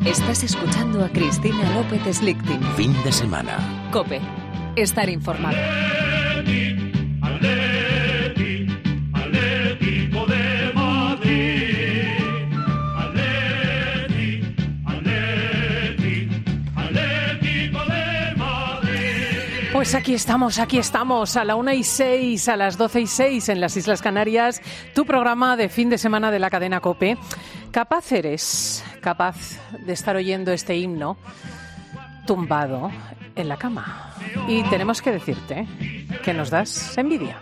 Estás escuchando a Cristina López Slichting. Fin de semana. COPE. Estar informado. Pues aquí estamos, a la 1:06, a las 12:06 en las Islas Canarias, tu programa de fin de semana de la cadena COPE. Capaz de estar oyendo este himno tumbado en la cama. Y tenemos que decirte que nos das envidia.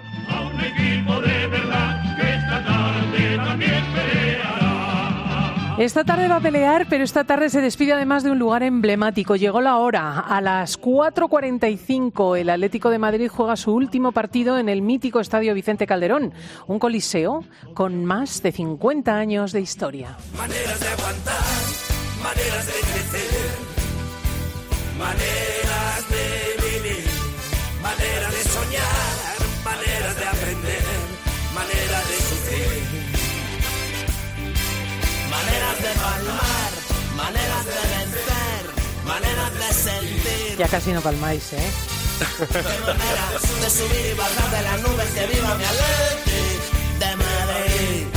Esta tarde va a pelear, pero esta tarde se despide además de un lugar emblemático. Llegó la hora. A las 4:45 el Atlético de Madrid juega su último partido en el mítico Estadio Vicente Calderón, un coliseo con más de 50 años de historia. Maneras de aguantar, maneras de crecer, maneras de vivir, maneras de soñar, maneras de aprender, maneras de sufrir. Maneras de palmar, maneras de vencer, maneras de sentir. Ya casi no palmáis, ¿eh? Maneras de subir y bajar de las nubes, que viva mi Atleti de Madrid.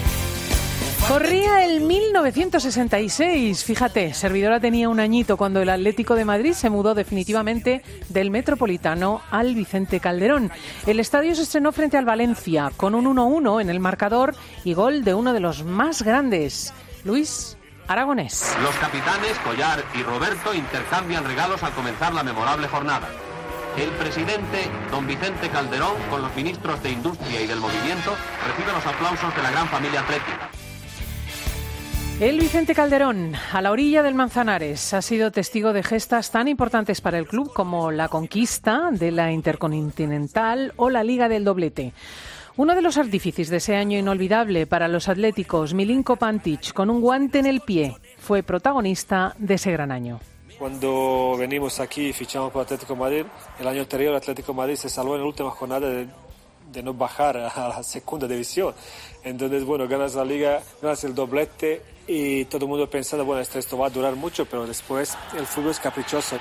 Corría el 1966, fíjate, Servidora tenía un añito cuando el Atlético de Madrid se mudó definitivamente del Metropolitano al Vicente Calderón. El estadio se estrenó frente al Valencia con un 1-1 en el marcador y gol de uno de los más grandes, Luis Aragonés. Los capitanes Collar y Roberto intercambian regalos al comenzar la memorable jornada. El presidente, don Vicente Calderón, con los ministros de Industria y del Movimiento, recibe los aplausos de la gran familia atlética. El Vicente Calderón, a la orilla del Manzanares, ha sido testigo de gestas tan importantes para el club como la conquista de la Intercontinental o la Liga del Doblete. Uno de los artífices de ese año inolvidable para los atléticos, Milinko Pantic, con un guante en el pie, fue protagonista de ese gran año. Cuando venimos aquí y fichamos por Atlético de Madrid, el año anterior el Atlético de Madrid se salvó en la última jornada de no bajar a la segunda división. Entonces, bueno, ganas la Liga, ganas el doblete y todo el mundo pensando, bueno, esto va a durar mucho, pero después el fútbol es caprichoso.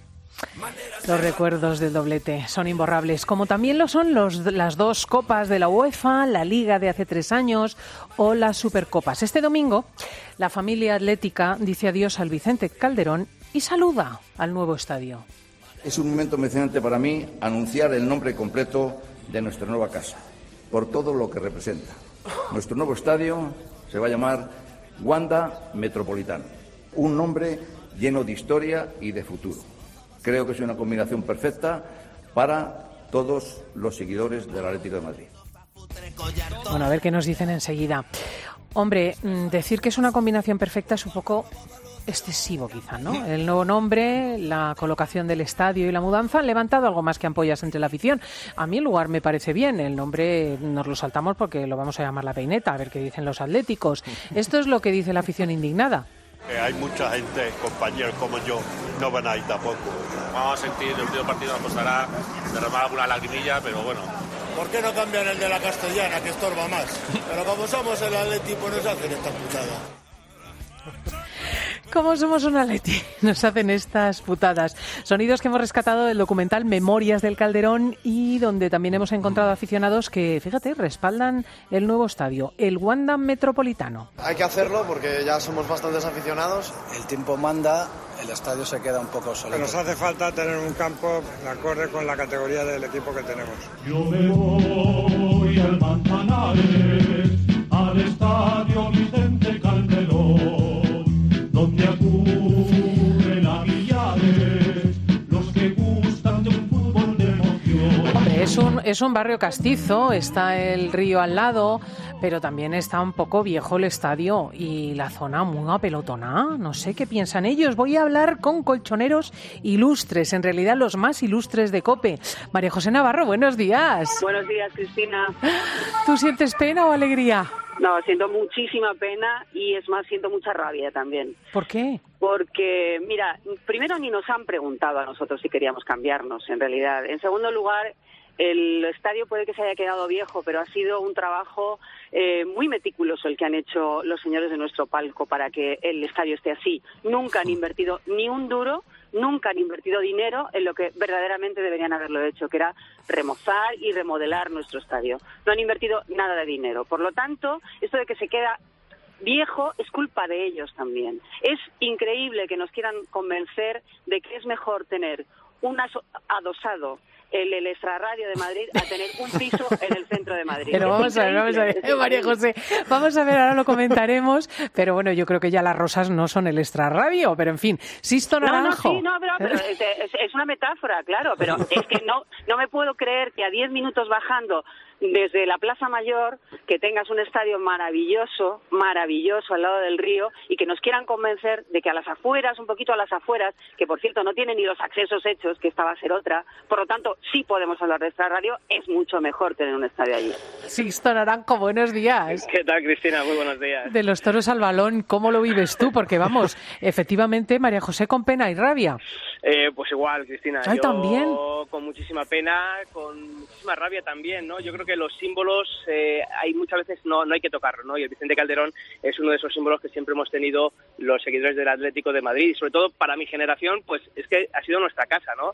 Los recuerdos del doblete son imborrables, como también lo son las dos copas de la UEFA, la Liga de hace 3 años o las Supercopas. Este domingo, la familia atlética dice adiós al Vicente Calderón y saluda al nuevo estadio. Es un momento emocionante para mí anunciar el nombre completo de nuestra nueva casa, por todo lo que representa. Nuestro nuevo estadio se va a llamar Wanda Metropolitano, un nombre lleno de historia y de futuro. Creo que es una combinación perfecta para todos los seguidores del Atlético de Madrid. Bueno, a ver qué nos dicen enseguida. Hombre, decir que es una combinación perfecta es un poco excesivo quizá, ¿no? El nuevo nombre, la colocación del estadio y la mudanza han levantado algo más que ampollas entre la afición. A mí el lugar me parece bien, el nombre nos lo saltamos porque lo vamos a llamar La Peineta, a ver qué dicen los atléticos. Esto es lo que dice la afición indignada. Hay mucha gente, compañeros como yo, no van a ir tampoco. Vamos a sentir el último partido, nos costará derramar alguna lagrimilla, pero bueno. ¿Por qué no cambian el de la Castellana, que estorba más? Pero como somos el Atleti, pues nos hacen esta putada. Como somos un Atleti, nos hacen estas putadas. Sonidos que hemos rescatado del documental Memorias del Calderón y donde también hemos encontrado aficionados que, fíjate, respaldan el nuevo estadio, el Wanda Metropolitano. Hay que hacerlo porque ya somos bastantes aficionados. El tiempo manda, el estadio se queda un poco obsoleto. Nos hace falta tener un campo acorde con la categoría del equipo que tenemos. Yo me voy al Manzanares, al estadio Vicente Calderón, donde acuden a millares los que gustan de un fútbol de emoción. Hombre, es un barrio castizo, está el río al lado, pero también está un poco viejo el estadio y la zona muy apelotona. No sé qué piensan ellos. Voy a hablar con colchoneros ilustres, en realidad los más ilustres de COPE. María José Navarro, buenos días. Buenos días, Cristina. ¿Tú sientes pena o alegría? No, siento muchísima pena y es más, siento mucha rabia también. ¿Por qué? Porque, mira, primero ni nos han preguntado a nosotros si queríamos cambiarnos, en realidad. En segundo lugar, el estadio puede que se haya quedado viejo, pero ha sido un trabajo muy meticuloso el que han hecho los señores de nuestro palco para que el estadio esté así. Nunca han invertido ni un duro, nunca han invertido dinero en lo que verdaderamente deberían haberlo hecho, que era remozar y remodelar nuestro estadio. No han invertido nada de dinero. Por lo tanto, esto de que se queda viejo es culpa de ellos también. Es increíble que nos quieran convencer de que es mejor tener un adosado el Extrarradio de Madrid a tener un piso en el centro de Madrid. Pero vamos a ver, María José, vamos a ver, ahora lo comentaremos, pero bueno, yo creo que ya las rosas no son el Extrarradio, pero en fin, Sisto Naranjo. Pero es una metáfora, claro, pero es que no me puedo creer que a 10 minutos bajando desde la Plaza Mayor, que tengas un estadio maravilloso al lado del río, y que nos quieran convencer de que a las afueras, un poquito a las afueras, que por cierto no tienen ni los accesos hechos, que esta va a ser otra, por lo tanto sí podemos hablar de Extrarradio, es mucho mejor tener un estadio allí. Sisto Naranjo, buenos días. ¿Qué tal, Cristina? Muy buenos días. De los toros al balón, ¿cómo lo vives tú? Porque vamos, efectivamente, María José con pena y rabia. Pues igual, Cristina. Ay, yo también. Con muchísima pena, con muchísima rabia también, ¿no? Yo creo que los símbolos hay muchas veces no hay que tocarlos, ¿no? Y el Vicente Calderón es uno de esos símbolos que siempre hemos tenido los seguidores del Atlético de Madrid, y sobre todo para mi generación, pues es que ha sido nuestra casa, ¿no?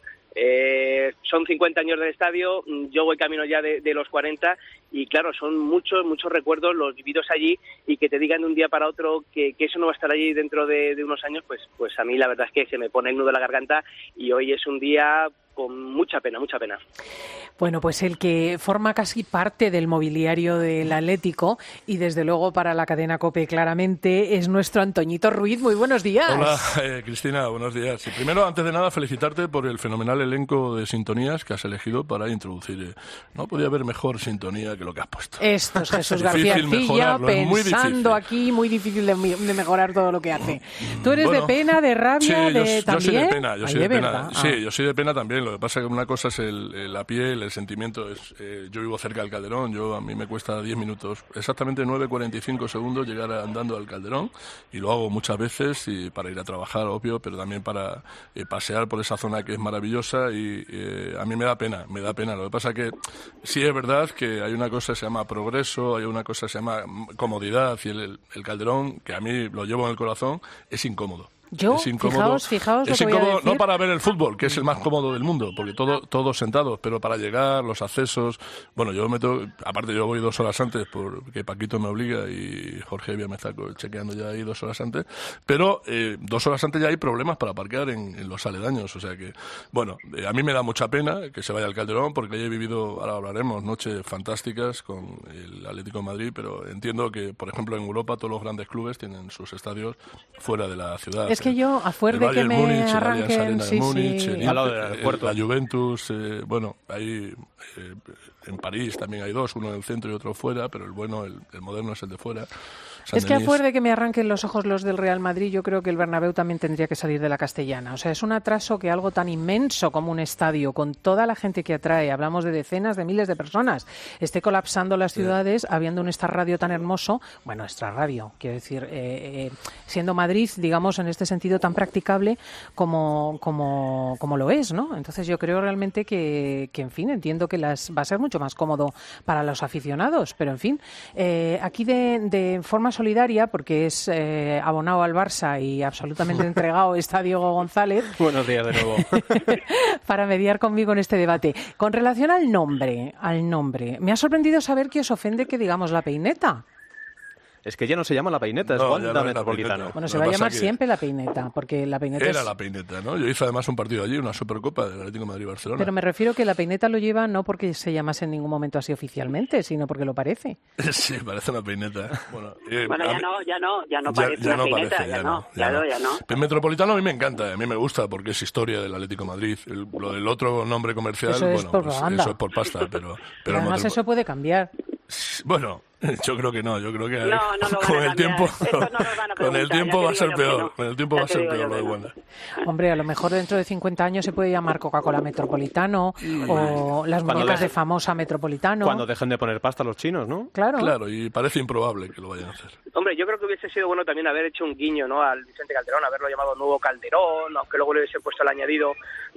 Son 50 años del estadio, yo voy camino ya de los 40, y claro, son muchos recuerdos los vividos allí, y que te digan de un día para otro que eso no va a estar allí dentro de unos años, pues a mí la verdad es que se me pone el nudo en la garganta, y hoy es un día con mucha pena. Bueno, pues el que forma casi parte del mobiliario del Atlético, y desde luego para la cadena COPE claramente, es nuestro Antoñito Ruiz. Muy buenos días. Hola, Cristina, buenos días. Y primero, antes de nada, felicitarte por el fenomenal elenco de sintonías que has elegido para introducir. No podía haber mejor sintonía que lo que has puesto. Esto es Jesús García Arcilla, pensando aquí, muy difícil de mejorar todo lo que hace. ¿Tú eres de pena, de rabia, también? Yo soy de pena, yo soy de pena también. Lo que pasa es que una cosa es la piel, el sentimiento. Yo vivo cerca del Calderón, a mí me cuesta 10 minutos, exactamente 9:45 segundos llegar andando al Calderón, y lo hago muchas veces y para ir a trabajar, obvio, pero también para pasear por esa zona que es maravillosa, y a mí me da pena. Lo que pasa es que sí es verdad que hay una cosa que se llama progreso, hay una cosa que se llama comodidad, y el Calderón, que a mí lo llevo en el corazón, es incómodo. Es incómodo, fijaos es incómodo, no para ver el fútbol, que es el más cómodo del mundo, porque todos sentados, pero para llegar, los accesos. Bueno, yo voy 2 horas antes porque Paquito me obliga, y Jorge Evia me está chequeando ya ahí 2 horas antes, pero 2 horas antes ya hay problemas para aparcar en los aledaños, o sea que, bueno, a mí me da mucha pena que se vaya al Calderón, porque he vivido, ahora hablaremos, noches fantásticas con el Atlético de Madrid, pero entiendo que, por ejemplo, en Europa todos los grandes clubes tienen sus estadios fuera de la ciudad. Es que yo, a fuerza de que me arranquen, al lado del aeropuerto, la Juventus, ahí en París también hay 2, uno en el centro y otro fuera, pero el moderno es el de fuera. Es que a fuerza de que me arranquen los ojos los del Real Madrid, yo creo que el Bernabéu también tendría que salir de la Castellana. O sea, es un atraso que algo tan inmenso como un estadio, con toda la gente que atrae, hablamos de decenas de miles de personas, esté colapsando las ciudades, habiendo un Extrarradio tan hermoso, Extrarradio, quiero decir, siendo Madrid, digamos, en este sentido tan practicable como lo es, ¿no? Entonces yo creo realmente que en fin, entiendo que va a ser mucho más cómodo para los aficionados, pero en fin, aquí de forma solidaria, porque es abonado al Barça y absolutamente entregado, está Diego González. Buenos días de nuevo. Para mediar conmigo en este debate. Con relación al nombre, me ha sorprendido saber que os ofende que digamos La Peineta. Es que ya no se llama La Peineta, es Wanda Metropolitano. Bueno, se va a llamar siempre La Peineta, porque La Peineta era La Peineta, ¿no? Yo hice además un partido allí, una Supercopa del Atlético de Madrid-Barcelona. Pero me refiero que La Peineta lo lleva no porque se llamase en ningún momento así oficialmente, sino porque lo parece. Sí, parece una peineta. Ya no parece una peineta, ya no. El Metropolitano a mí me encanta, a mí me gusta, porque es historia del Atlético de Madrid. Lo del otro nombre comercial, eso es eso es por pasta, pero además eso puede cambiar. Bueno, yo creo que no. Yo creo que no con el tiempo, con el tiempo va a ser peor. Con el tiempo va a ser peor lo de Wanda. Hombre, a lo mejor dentro de 50 años se puede llamar Coca-Cola Metropolitano o las muñecas de Famosa Metropolitano. Cuando dejen de poner pasta los chinos, ¿no? Claro, y parece improbable que lo vayan a hacer. Hombre, yo creo que hubiese sido bueno también haber hecho un guiño, ¿no?, al Vicente Calderón, haberlo llamado Nuevo Calderón, aunque luego le hubiese puesto el añadido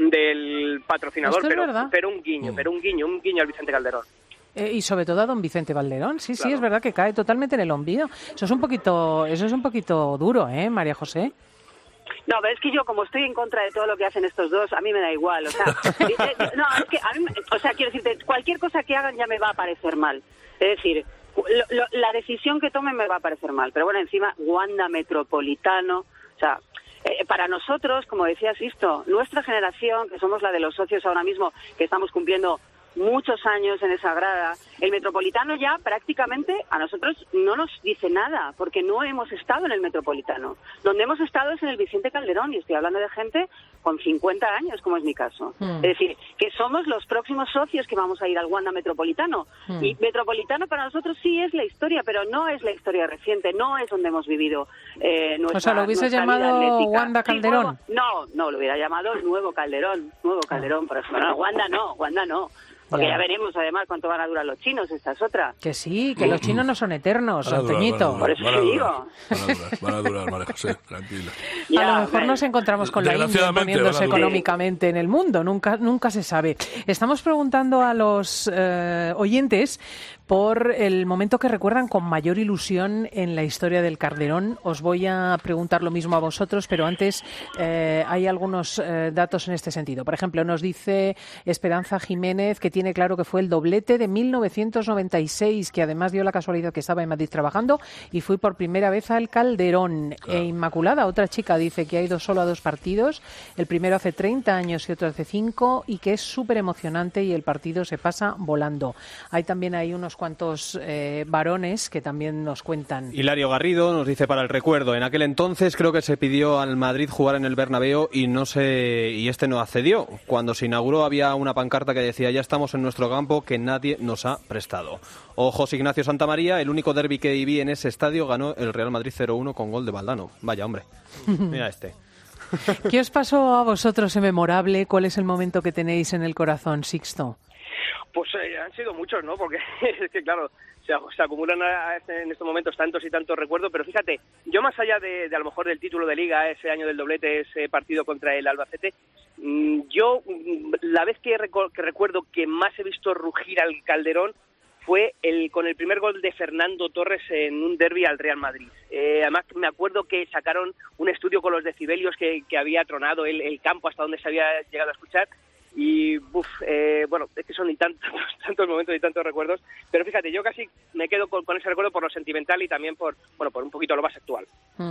del patrocinador, pero un guiño al Vicente Calderón. Y sobre todo a don Vicente Calderón. Sí, es verdad que cae totalmente en el olvido. Eso es un poquito duro, María José. No, pero es que yo, como estoy en contra de todo lo que hacen estos dos, a mí me da igual. O sea, no, es que a mí, quiero decirte, cualquier cosa que hagan ya me va a parecer mal. Es decir, la decisión que tomen me va a parecer mal. Pero bueno, encima, Wanda Metropolitano, o sea, para nosotros, como decía Sisto, nuestra generación, que somos la de los socios ahora mismo, que estamos cumpliendo muchos años en esa grada, el Metropolitano ya prácticamente a nosotros no nos dice nada, porque no hemos estado en el Metropolitano. Donde hemos estado es en el Vicente Calderón, y estoy hablando de gente con 50 años, como es mi caso. Es decir, que somos los próximos socios que vamos a ir al Wanda Metropolitano. Y Metropolitano para nosotros sí es la historia, pero no es la historia reciente, no es donde hemos vivido nuestra. O sea, ¿lo hubiese llamado Wanda Calderón? Sí, no, lo hubiera llamado Nuevo Calderón, por ejemplo. No, Wanda no. Porque ya veremos, además, cuánto van a durar los chinos, esta es otra. Que sí, que los chinos no son eternos, Antoñito. Por eso te digo. Van a durar, María José, tranquila. A lo mejor nos encontramos con la India poniéndose económicamente en el mundo, nunca se sabe. Estamos preguntando a los oyentes por el momento que recuerdan con mayor ilusión en la historia del Calderón. Os voy a preguntar lo mismo a vosotros, pero antes hay algunos datos en este sentido. Por ejemplo, nos dice Esperanza Jiménez que tiene claro que fue el doblete de 1996, que además dio la casualidad que estaba en Madrid trabajando y fui por primera vez al Calderón. Claro. Inmaculada, otra chica, dice que ha ido solo a 2 partidos, el primero hace 30 años y otro hace 5, y que es súper emocionante y el partido se pasa volando. Hay también unos cuantos varones que también nos cuentan. Hilario Garrido nos dice para el recuerdo, en aquel entonces creo que se pidió al Madrid jugar en el Bernabéu y este no accedió. Cuando se inauguró había una pancarta que decía ya estamos en nuestro campo que nadie nos ha prestado. O José Ignacio Santamaría, el único derbi que vi en ese estadio ganó el Real Madrid 0-1 con gol de Valdano. Vaya hombre, mira este. ¿Qué os pasó a vosotros en memorable? ¿Cuál es el momento que tenéis en el corazón, Sixto? Pues han sido muchos, ¿no? Porque es que, claro, se acumulan en estos momentos tantos y tantos recuerdos, pero fíjate, yo más allá de a lo mejor del título de Liga, ese año del doblete, ese partido contra el Albacete, yo la vez que recuerdo que más he visto rugir al Calderón fue con el primer gol de Fernando Torres en un derbi al Real Madrid. Además, me acuerdo que sacaron un estudio con los decibelios que había tronado el campo hasta donde se había llegado a escuchar. Y, bueno, es que son tantos momentos y tantos recuerdos. Pero fíjate, yo casi me quedo con ese recuerdo por lo sentimental y también por un poquito lo más actual.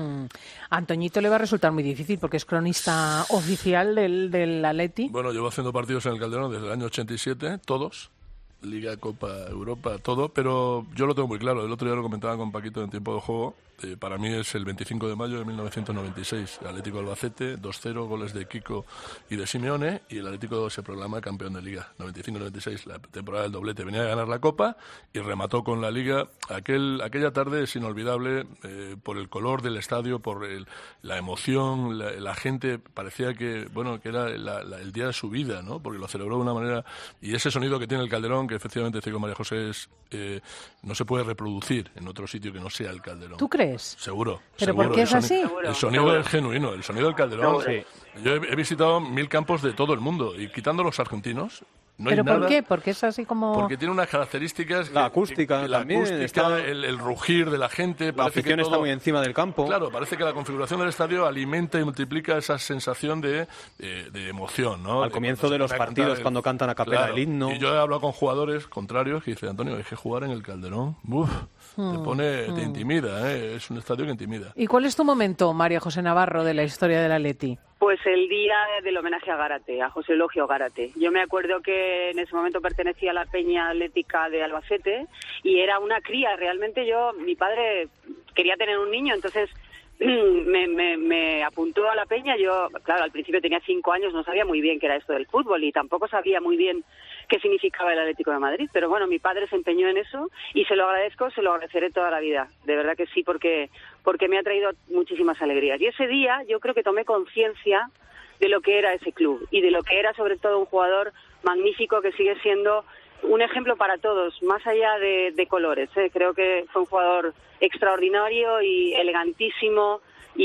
A Antoñito le va a resultar muy difícil porque es cronista oficial del Atleti. Bueno, llevo haciendo partidos en el Calderón desde el año 87, todos. Liga, Copa, Europa, todo, pero yo lo tengo muy claro. El otro día lo comentaba con Paquito en tiempo de juego. Para mí es el 25 de mayo de 1996. El Atlético Albacete, 2-0, goles de Kiko y de Simeone, y el Atlético se proclama campeón de Liga. 95-96, la temporada del doblete. Venía a ganar la Copa y remató con la Liga. Aquella tarde es inolvidable por el color del estadio, por la emoción, la gente parecía que era el día de su vida, ¿no? Porque lo celebró de una manera, y ese sonido que tiene el Calderón, que efectivamente, dice con María José, no se puede reproducir en otro sitio que no sea el Calderón. ¿Tú crees? Seguro. ¿Pero por qué es así? El sonido es genuino, el sonido del Calderón. Sí. Yo he visitado 1000 campos de todo el mundo y quitando los argentinos no ¿pero hay nada. por qué? Porque es así como... Porque tiene unas características... La acústica también. El rugir de la gente. La afición está muy encima del campo. Claro, parece que la configuración del estadio alimenta y multiplica esa sensación de emoción, ¿no? Al comienzo de los partidos, cuando cantan a capela el himno. Y yo he hablado con jugadores contrarios que dicen, Antonio, hay que jugar en el Calderón. Te intimida, es un estadio que intimida. ¿Y cuál es tu momento, María José Navarro, de la historia del Atleti? Pues el día del homenaje a Gárate, a José Elogio Gárate. Yo me acuerdo que en ese momento pertenecía a la Peña Atlética de Albacete y era una cría. Realmente mi padre quería tener un niño, entonces me apuntó a la peña. Yo, claro, al principio tenía 5 años, no sabía muy bien qué era esto del fútbol y tampoco sabía muy bien qué significaba el Atlético de Madrid, pero bueno, mi padre se empeñó en eso y se lo agradezco, se lo agradeceré toda la vida, de verdad que sí, porque me ha traído muchísimas alegrías. Y ese día yo creo que tomé conciencia de lo que era ese club y de lo que era sobre todo un jugador magnífico que sigue siendo un ejemplo para todos, más allá de colores. Creo que fue un jugador extraordinario y elegantísimo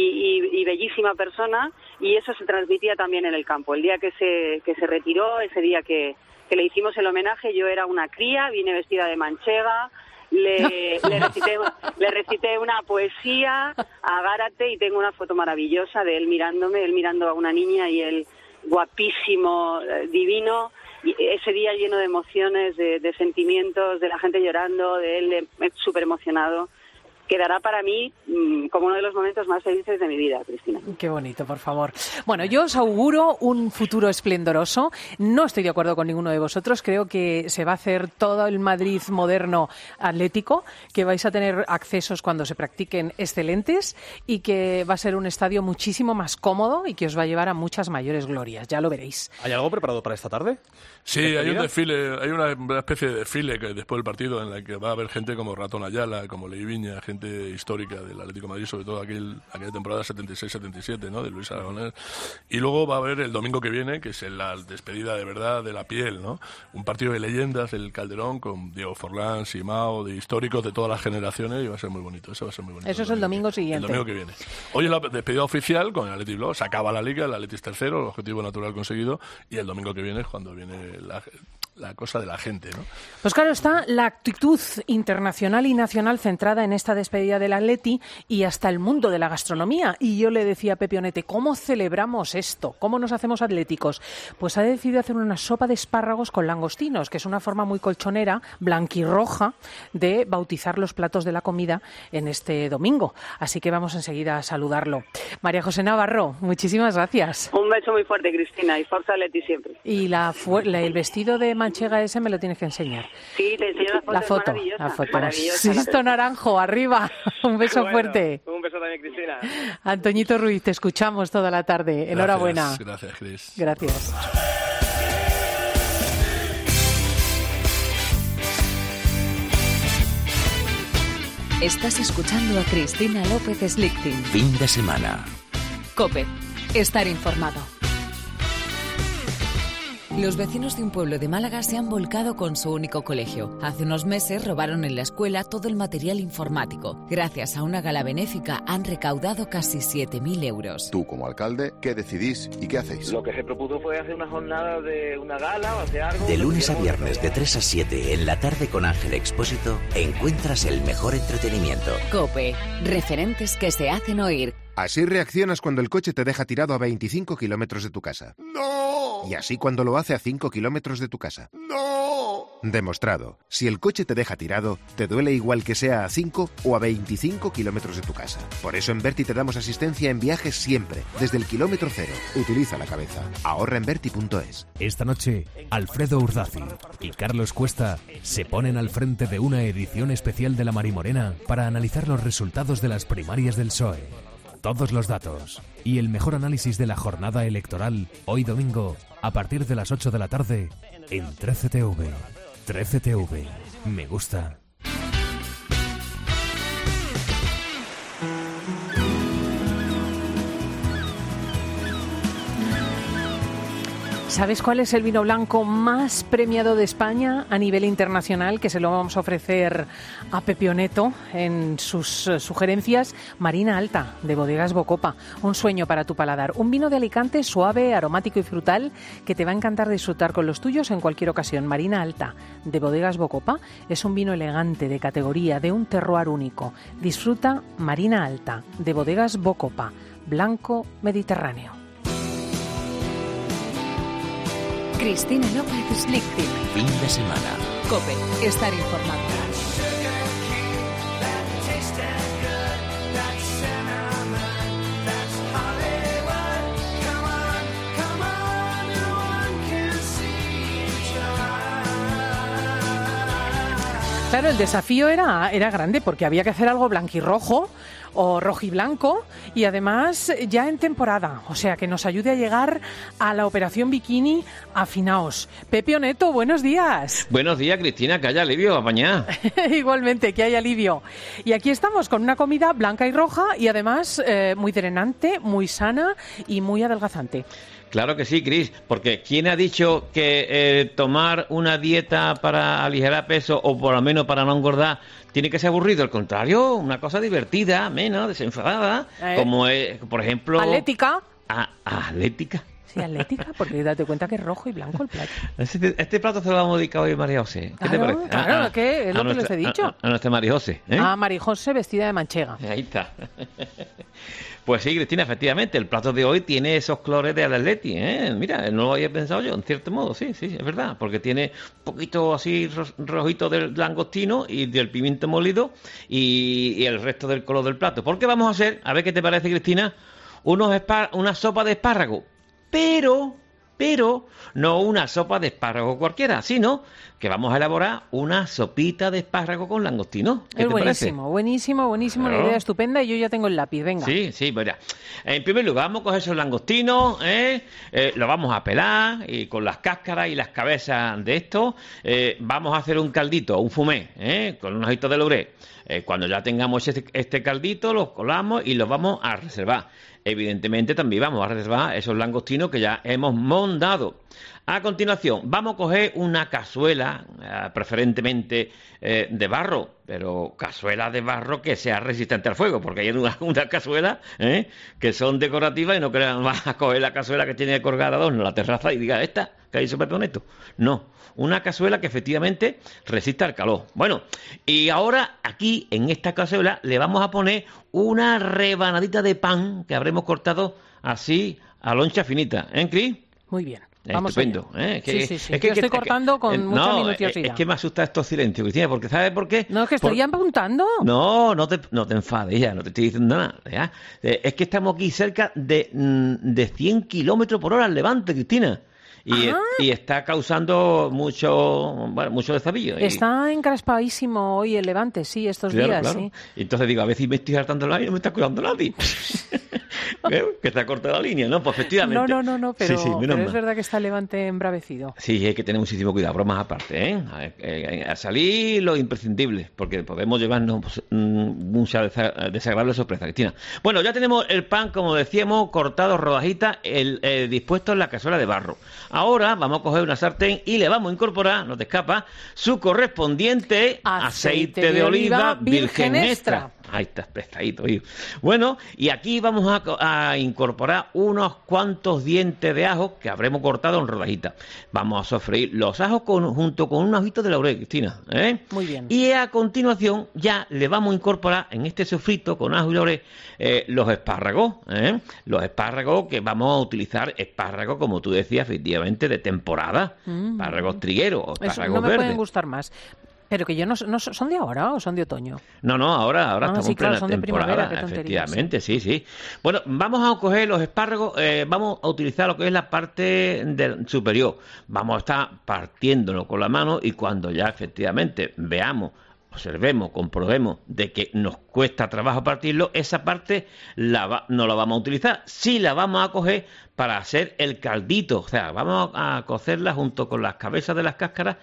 y bellísima persona, y eso se transmitía también en el campo. El día que se retiró, ese día que le hicimos el homenaje, yo era una cría, vine vestida de manchega, le recité una poesía a Gárate y tengo una foto maravillosa de él mirándome, él mirando a una niña y él guapísimo, divino. Y ese día lleno de emociones, de sentimientos, de la gente llorando, de él súper emocionado, quedará para mí como uno de los momentos más felices de mi vida, Cristina. Qué bonito, por favor. Bueno, yo os auguro un futuro esplendoroso. No estoy de acuerdo con ninguno de vosotros. Creo que se va a hacer todo el Madrid moderno atlético, que vais a tener accesos cuando se practiquen excelentes y que va a ser un estadio muchísimo más cómodo y que os va a llevar a muchas mayores glorias. Ya lo veréis. ¿Hay algo preparado para esta tarde? Sí, hay un desfile, hay una especie de desfile que después del partido en la que va a haber gente como Ratón Ayala, como Leiviña, gente histórica del Atlético de Madrid, sobre todo aquella temporada 76-77, ¿no?, de Luis Aragonés. Y luego va a haber el domingo que viene, que es la despedida de verdad de la piel, ¿no? Un partido de leyendas del Calderón con Diego Forlán, Simao, de históricos de todas las generaciones, y va a ser muy bonito. Eso va a ser muy bonito. Eso es el domingo siguiente. El domingo que viene. Hoy es la despedida oficial con el Athletic Club. Se acaba la Liga, el Athletic es tercero, el objetivo natural conseguido, y el domingo que viene es cuando viene la cosa de la gente, ¿no? Pues claro, está la actitud internacional y nacional centrada en esta despedida del Atleti y hasta el mundo de la gastronomía. Y yo le decía a Pepe Onete, ¿cómo celebramos esto? ¿Cómo nos hacemos atléticos? Pues ha decidido hacer una sopa de espárragos con langostinos, que es una forma muy colchonera, blanquirroja, de bautizar los platos de la comida en este domingo. Así que vamos enseguida a saludarlo. María José Navarro, muchísimas gracias. Un beso muy fuerte, Cristina, y forza Atleti siempre. Y el vestido de manchega ese me lo tienes que enseñar. Sí, te enseño la foto. La foto. Sisto Naranjo, arriba. Un beso fuerte. Un beso también, Cristina. Antoñito Ruiz, te escuchamos toda la tarde. Enhorabuena. Gracias, Cris. Gracias. Estás escuchando a Cristina López Slichting. Fin de semana. COPE. Estar informado. Los vecinos de un pueblo de Málaga se han volcado con su único colegio. Hace unos meses robaron en la escuela todo el material informático. Gracias a una gala benéfica han recaudado casi 7.000 euros. Tú, como alcalde, ¿qué decidís y qué hacéis? Lo que se propuso fue hacer una jornada de una gala o hacer algo. De lunes a viernes de 3 a 7 en la tarde con Ángel Expósito encuentras el mejor entretenimiento. COPE. Referentes que se hacen oír. Así reaccionas cuando el coche te deja tirado a 25 kilómetros de tu casa. ¡No! Y así cuando lo hace a 5 kilómetros de tu casa. ¡No! Demostrado. Si el coche te deja tirado, te duele igual que sea a 5 o a 25 kilómetros de tu casa. Por eso en Berti te damos asistencia en viajes siempre, desde el kilómetro cero. Utiliza la cabeza. Ahorra en Berti.es. Esta noche, Alfredo Urdazi y Carlos Cuesta se ponen al frente de una edición especial de La Marimorena para analizar los resultados de las primarias del PSOE. Todos los datos y el mejor análisis de la jornada electoral hoy domingo a partir de las 8 de la tarde en 13TV. 13TV. Me gusta. ¿Sabes cuál es el vino blanco más premiado de España a nivel internacional? Que se lo vamos a ofrecer a Pepe Oneto en sus sugerencias. Marina Alta, de Bodegas Bocopa. Un sueño para tu paladar. Un vino de Alicante suave, aromático y frutal que te va a encantar disfrutar con los tuyos en cualquier ocasión. Marina Alta, de Bodegas Bocopa, es un vino elegante, de categoría, de un terroir único. Disfruta Marina Alta, de Bodegas Bocopa. Blanco mediterráneo. Cristina López Slichting. Fin de semana. COPE. Estar informado. Claro, el desafío era grande porque había que hacer algo blanquirrojo o rojiblanco, y además ya en temporada, o sea que nos ayude a llegar a la operación bikini afinaos. Pepe Oneto, buenos días. Buenos días, Cristina, que haya alivio, apañá. Igualmente, que haya alivio. Y aquí estamos con una comida blanca y roja y además muy drenante, muy sana y muy adelgazante. Claro que sí, Cris, porque ¿quién ha dicho que tomar una dieta para aligerar peso o por lo menos para no engordar tiene que ser aburrido? Al contrario, una cosa divertida, amena, desenfadada, como es, por ejemplo... Atlética. ¿Atlética? Sí, atlética, porque date cuenta que es rojo y blanco el plato. Este plato se lo vamos a dedicar hoy a María José. ¿Qué te parece? Claro, ¿qué? Es lo que les he dicho. A nuestra María José. A María José vestida de manchega. Ahí está. Pues sí, Cristina, efectivamente, el plato de hoy tiene esos colores de Atleti, Mira, no lo había pensado yo, en cierto modo, sí, es verdad, porque tiene un poquito así rojito del langostino y del pimiento molido y el resto del color del plato. ¿Por qué vamos a hacer, a ver qué te parece, Cristina, una sopa de espárrago? Pero no una sopa de espárrago cualquiera, sino que vamos a elaborar una sopita de espárrago con langostino. ¿Qué te parece? Buenísimo, claro. Una idea estupenda y yo ya tengo el lápiz, venga. Sí, mira. En primer lugar vamos a coger esos langostinos, lo vamos a pelar y con las cáscaras y las cabezas de estos vamos a hacer un caldito, un fumé, con un ojito de laurel. Cuando ya tengamos este caldito, los colamos y los vamos a reservar. Evidentemente también vamos a reservar esos langostinos que ya hemos mondado. A continuación, vamos a coger una cazuela, preferentemente de barro, pero cazuela de barro que sea resistente al fuego, porque hay una cazuela que son decorativas y no crean, vas a coger la cazuela que tiene colgada adorno en la terraza y diga, ¿esta que hizo Pepe Oneto? No, una cazuela que efectivamente resista al calor. Bueno, y ahora aquí en esta cazuela le vamos a poner una rebanadita de pan que habremos cortado así a loncha finita, Cris? Muy bien. Vamos estupendo, sí. Es que estoy cortando con mucha minuciosidad. Es que me asusta estos silencios, Cristina, porque ¿sabes por qué? No, es que estoy apuntando. No te enfades ya, no te estoy diciendo nada. ¿ya? Es que estamos aquí cerca de 100 kilómetros por hora al levante, Cristina. Y está causando mucho desafío. Está encrespadísimo hoy el Levante, sí, estos días. Claro. Sí. Y entonces digo, a ver si me estoy saltando la línea y no me está cuidando nadie. Que está cortada la línea, ¿no? Pues efectivamente. No, pero es verdad que está el Levante embravecido. Sí, hay que tener muchísimo cuidado, bromas aparte, a salir lo imprescindible, porque podemos llevarnos mucha desagradable sorpresa, Cristina. Bueno, ya tenemos el pan, como decíamos, cortado, rodajitas, dispuesto en la cazuela de barro. Ahora vamos a coger una sartén y le vamos a incorporar, no te escapa, su correspondiente aceite de oliva virgen extra. Ahí está, prestadito. Bueno, y aquí vamos a incorporar unos cuantos dientes de ajo que habremos cortado en rodajitas. Vamos a sofreír los ajos junto con un ojito de laurel, Cristina. Muy bien. Y a continuación ya le vamos a incorporar en este sofrito con ajo y laurel los espárragos. Los espárragos que vamos a utilizar, espárragos, como tú decías, efectivamente, de temporada. Espárragos trigueros o espárragos verdes. No me pueden gustar más. Pero que yo no ¿son de ahora o son de otoño? No, ahora estamos en plena son temporada, de efectivamente, sí. Bueno, vamos a coger los espárragos, vamos a utilizar lo que es la parte superior. Vamos a estar partiéndolo con la mano y cuando ya efectivamente veamos, observemos, comprobemos de que nos cuesta trabajo partirlo, esa parte no la vamos a utilizar. Sí la vamos a coger para hacer el caldito, o sea, vamos a cocerla junto con las cabezas de las cáscaras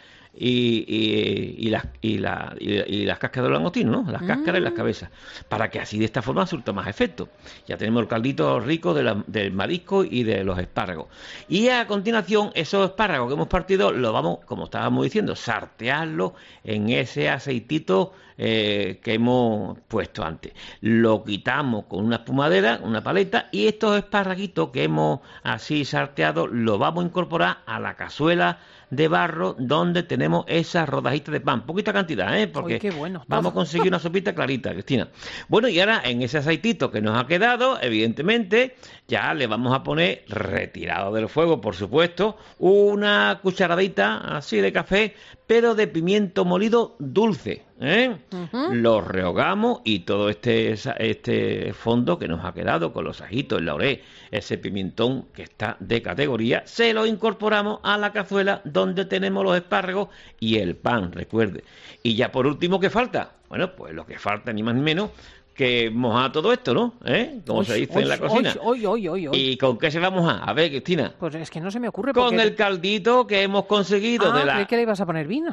y las cáscaras de langostino, ¿no? Las cáscaras y las cabezas, para que así de esta forma surta más efecto. Ya tenemos el caldito rico del marisco y de los espárragos. Y a continuación, esos espárragos que hemos partido, los vamos, como estábamos diciendo, sartearlos en ese aceitito que hemos puesto antes. Lo quitamos con una espumadera, una paleta, y estos espárraguitos que hemos así sarteado, los vamos a incorporar a la cazuela de barro donde tenemos esas rodajitas de pan, poquita cantidad, porque qué bueno, vamos a conseguir una sopita clarita, Cristina. Bueno, y ahora en ese aceitito que nos ha quedado, evidentemente ya le vamos a poner, retirado del fuego por supuesto, una cucharadita así de café, pero de pimiento molido dulce. Lo rehogamos y todo este fondo que nos ha quedado con los ajitos, el laurel, ese pimentón que está de categoría, se lo incorporamos a la cazuela donde tenemos los espárragos y el pan, recuerde. Y ya por último, ¿qué falta? Bueno, pues lo que falta ni más ni menos que mojar todo esto, ¿no? Como se dice en la cocina. ¿Y con qué se va a mojar? A ver, Cristina. Pues es que no se me ocurre. Con el caldito que hemos conseguido de la... ¿Crees que le ibas a poner vino?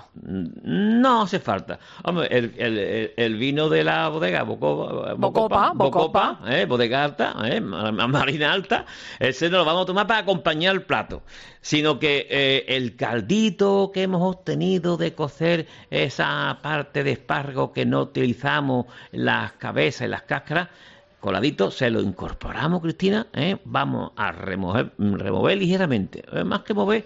No hace falta. Hombre, el vino de la bodega Bocopa, bodega alta, marina alta, ese no lo vamos a tomar para acompañar el plato, sino que el caldito que hemos obtenido de cocer esa parte de espárrago que no utilizamos, las cabezas y las cáscaras, coladito, se lo incorporamos, Cristina, vamos a remover ligeramente, más que mover,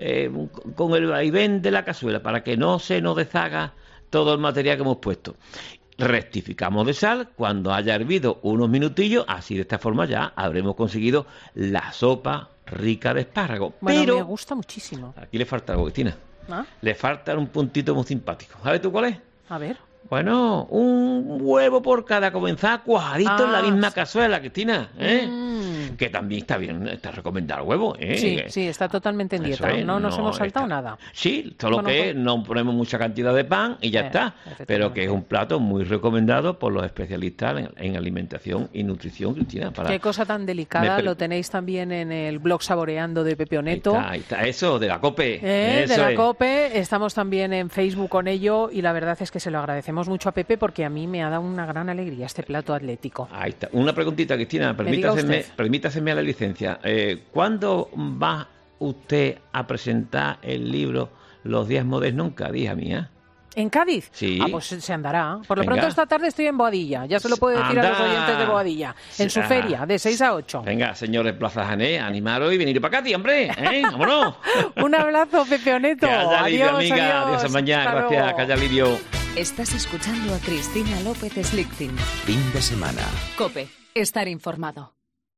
con el vaivén de la cazuela, para que no se nos deshaga todo el material que hemos puesto. Rectificamos de sal cuando haya hervido unos minutillos, así de esta forma ya habremos conseguido la sopa rica de espárrago. Bueno, pero me gusta muchísimo. Aquí le falta algo, Cristina. Le falta un puntito muy simpático. ¿Sabes tú cuál es? A ver. Bueno, un huevo por cada comenzar cuajadito en la misma cazuela, Cristina, que también está bien, está recomendado el huevo, Sí, está totalmente en dieta, no nos hemos saltado nada. Sí, solo que no ponemos mucha cantidad de pan y ya está, pero que es un plato muy recomendado por los especialistas en alimentación y nutrición, Cristina. Qué cosa tan delicada, lo tenéis también en el blog Saboreando de Pepe Oneto. Ahí está, eso, de la COPE. De la COPE, estamos también en Facebook con ello y la verdad es que se lo agradecemos mucho a Pepe porque a mí me ha dado una gran alegría este plato atlético. Ahí está. Una preguntita, Cristina, permítaseme la licencia. ¿Cuándo va usted a presentar el libro Los días modernos en Cádiz, hija mía? ¿En Cádiz? Sí. Pues se andará. Por lo pronto esta tarde estoy en Boadilla. Ya se lo puedo decir a los oyentes de Boadilla. En su feria, de 6 a 8. Venga, señores Plaza Jané, animaros y venir para Cádiz, hombre. ¡Vámonos! Un abrazo, Pepe Oneto. Adiós, amiga. Adiós, mañana. Gracias, Calla Lidio. Estás escuchando a Cristina López Slichting. Fin de semana. COPE. Estar informado.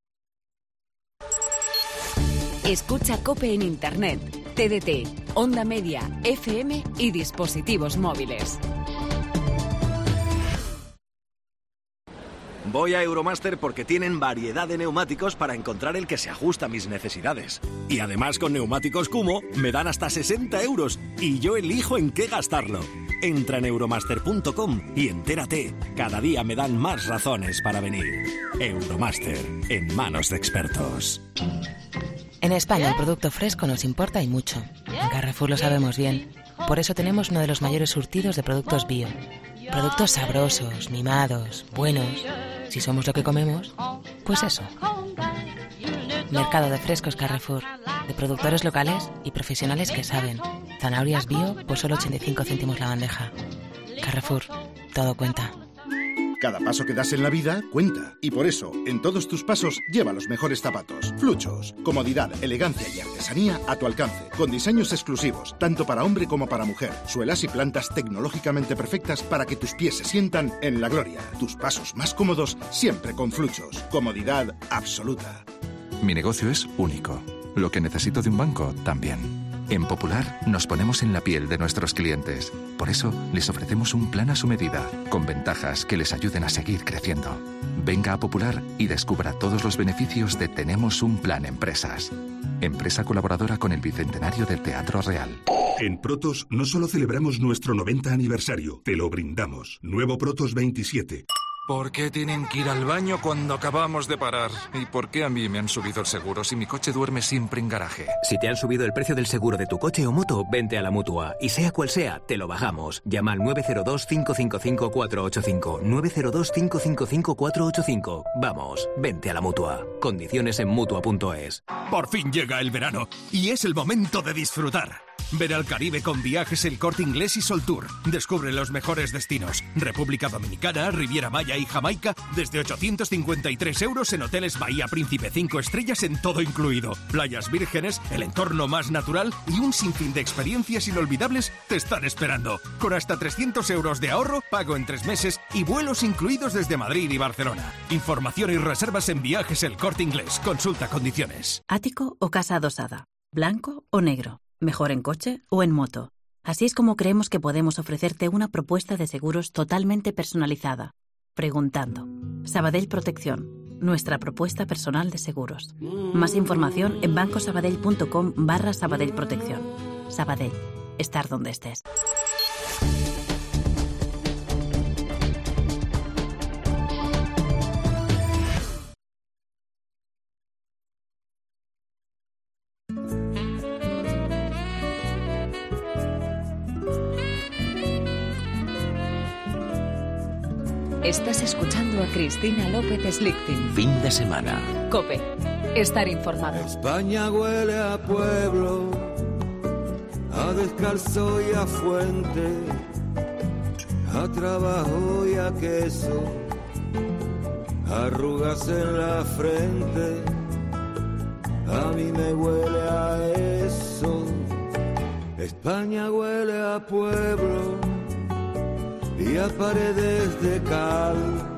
Escucha COPE en Internet, TDT, Onda Media, FM y dispositivos móviles. Voy a Euromaster porque tienen variedad de neumáticos para encontrar el que se ajusta a mis necesidades. Y además con Neumáticos Kummo me dan hasta 60 euros y yo elijo en qué gastarlo. Entra en euromaster.com y entérate. Cada día me dan más razones para venir. Euromaster, en manos de expertos. En España el producto fresco nos importa y mucho. En Carrefour lo sabemos bien. Por eso tenemos uno de los mayores surtidos de productos bio. Productos sabrosos, mimados, buenos. Si somos lo que comemos, pues eso. Mercado de frescos Carrefour. De productores locales y profesionales que saben. Zanahorias bio por solo 85 céntimos la bandeja. Carrefour. Todo cuenta. Cada paso que das en la vida cuenta. Y por eso, en todos tus pasos, lleva los mejores zapatos. Fluchos. Comodidad, elegancia y artesanía a tu alcance. Con diseños exclusivos, tanto para hombre como para mujer. Suelas y plantas tecnológicamente perfectas para que tus pies se sientan en la gloria. Tus pasos más cómodos, siempre con Fluchos. Comodidad absoluta. Mi negocio es único. Lo que necesito de un banco, también. En Popular nos ponemos en la piel de nuestros clientes. Por eso les ofrecemos un plan a su medida, con ventajas que les ayuden a seguir creciendo. Venga a Popular y descubra todos los beneficios de Tenemos un Plan Empresas. Empresa colaboradora con el Bicentenario del Teatro Real. En Protos no solo celebramos nuestro 90 aniversario, te lo brindamos. Nuevo Protos 27. ¿Por qué tienen que ir al baño cuando acabamos de parar? ¿Y por qué a mí me han subido el seguro si mi coche duerme siempre en garaje? Si te han subido el precio del seguro de tu coche o moto, vente a la Mutua. Y sea cual sea, te lo bajamos. Llama al 902-555-485. 902-555-485. Vamos, vente a la Mutua. Condiciones en Mutua.es. Por fin llega el verano y es el momento de disfrutar. Ver al Caribe con Viajes El Corte Inglés y Sol Tour. Descubre los mejores destinos. República Dominicana, Riviera Maya y Jamaica desde 853 euros en hoteles Bahía Príncipe 5 estrellas en todo incluido. Playas vírgenes, el entorno más natural y un sinfín de experiencias inolvidables te están esperando. Con hasta 300 euros de ahorro, pago en 3 meses y vuelos incluidos desde Madrid y Barcelona. Información y reservas en Viajes El Corte Inglés. Consulta condiciones. ¿Ático o casa adosada? ¿Blanco o negro? ¿Mejor en coche o en moto? Así es como creemos que podemos ofrecerte una propuesta de seguros totalmente personalizada. Preguntando. Sabadell Protección. Nuestra propuesta personal de seguros. Más información en bancosabadell.com/Sabadell Protección. Sabadell. Estar donde estés. Estás escuchando a Cristina López Slichting. Fin de semana. COPE. Estar informado. España huele a pueblo, a descalzo y a fuente, a trabajo y a queso, arrugas en la frente. A mí me huele a eso. España huele a pueblo y a paredes de cal,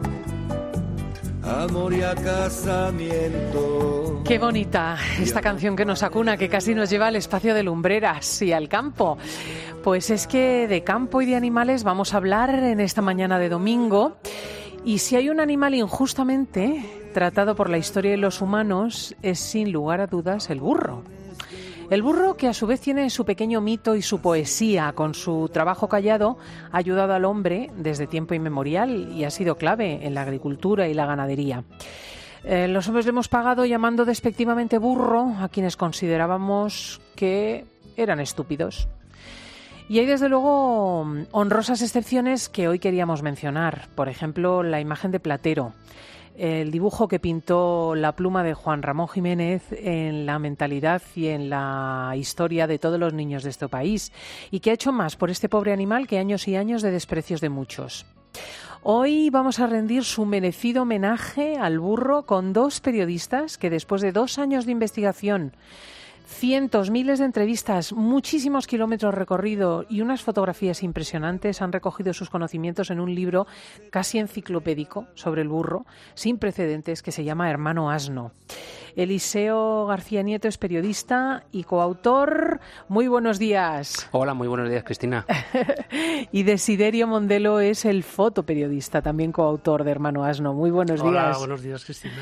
amor y a casamiento. Qué bonita esta canción que nos acuna, que casi nos lleva al espacio de lumbreras y al campo. Pues es que de campo y de animales vamos a hablar en esta mañana de domingo. Y si hay un animal injustamente tratado por la historia de los humanos, es sin lugar a dudas el burro. El burro, que a su vez tiene su pequeño mito y su poesía, con su trabajo callado, ha ayudado al hombre desde tiempo inmemorial y ha sido clave en la agricultura y la ganadería. Los hombres le hemos pagado llamando despectivamente burro a quienes considerábamos que eran estúpidos. Y hay desde luego honrosas excepciones que hoy queríamos mencionar. Por ejemplo, la imagen de Platero, el dibujo que pintó la pluma de Juan Ramón Jiménez en la mentalidad y en la historia de todos los niños de este país, y que ha hecho más por este pobre animal que años y años de desprecios de muchos. Hoy vamos a rendir su merecido homenaje al burro con dos periodistas que, después de 2 años de investigación, cientos, miles de entrevistas, muchísimos kilómetros recorridos y unas fotografías impresionantes, han recogido sus conocimientos en un libro casi enciclopédico sobre el burro, sin precedentes, que se llama Hermano Asno. Eliseo García Nieto es periodista y coautor. Muy buenos días. Hola, muy buenos días, Cristina. Y Desiderio Mondelo es el fotoperiodista, también coautor de Hermano Asno. Muy buenos días. Hola, buenos días, Cristina.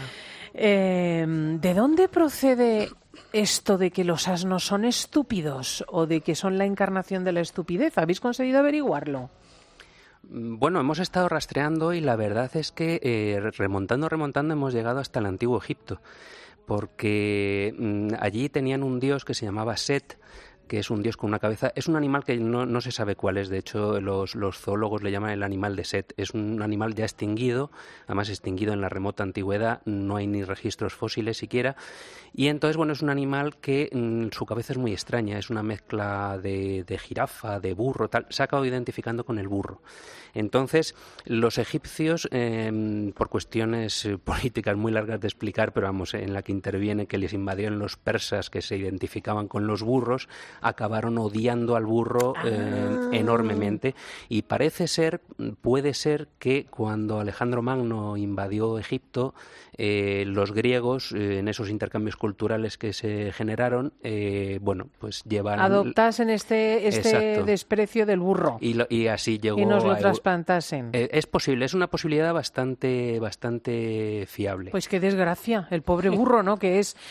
¿De dónde procede esto de que los asnos son estúpidos o de que son la encarnación de la estupidez? ¿Habéis conseguido averiguarlo? Bueno, hemos estado rastreando y la verdad es que remontando hemos llegado hasta el antiguo Egipto, porque allí tenían un dios que se llamaba Set, que es un dios con una cabeza. Es un animal que no se sabe cuál es. De hecho, los zoólogos le llaman el animal de Set. Es un animal ya extinguido, además extinguido en la remota antigüedad. No hay ni registros fósiles siquiera. Y entonces, bueno, es un animal que su cabeza es muy extraña. Es una mezcla de jirafa, de burro, tal. Se ha acabado identificando con el burro. Entonces, los egipcios, por cuestiones políticas muy largas de explicar, pero vamos, en la que interviene que les invadieron los persas, que se identificaban con los burros, acabaron odiando al burro enormemente. Y puede ser que cuando Alejandro Magno invadió Egipto, los griegos, en esos intercambios culturales que se generaron, pues llevaron... Adoptasen este desprecio del burro. Y así llegó... Y nos lo trasplantasen. Es posible, es una posibilidad bastante fiable. Pues qué desgracia, el pobre burro, ¿no? Que es